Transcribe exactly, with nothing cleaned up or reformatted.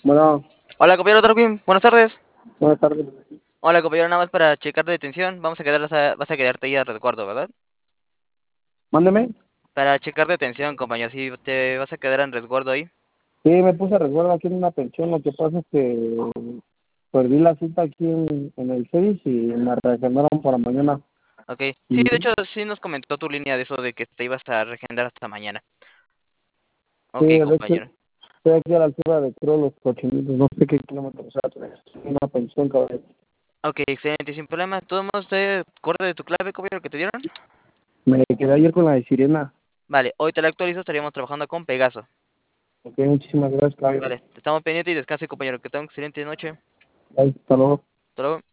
Bueno, Hola, compañero Darwin, buenas tardes. buenas tardes. Hola, compañero, nada más para checar de detención. Vamos a quedar, vas a, vas a quedarte ahí a resguardo, ¿verdad? Mándeme. Para checar detención, compañero, si te vas a quedar en resguardo ahí. Sí, me puse a resguardo aquí en una pensión. Lo que pasa es que perdí la cita aquí en, en el seis y me reagendaron para mañana. Ok. Sí, Y de hecho, sí nos comentó tu línea de eso de que te ibas a regendar hasta mañana. sí, Ok, de hecho, compañero. estoy aquí a la altura de creo los cochinitos, no sé qué kilómetros sea, pero es una pensión, cabrón. Ok, excelente, sin problema. ¿Todo modo te acuerdas de tu clave, compañero, que te dieron? Me quedé ayer con la de Sirena. Vale, hoy te la actualizo, estaríamos trabajando con Pegaso. Ok, muchísimas gracias, Claudio. Vale, estamos pendientes y descanse, compañero. Que tenga una excelente noche. Hasta luego. Hasta luego.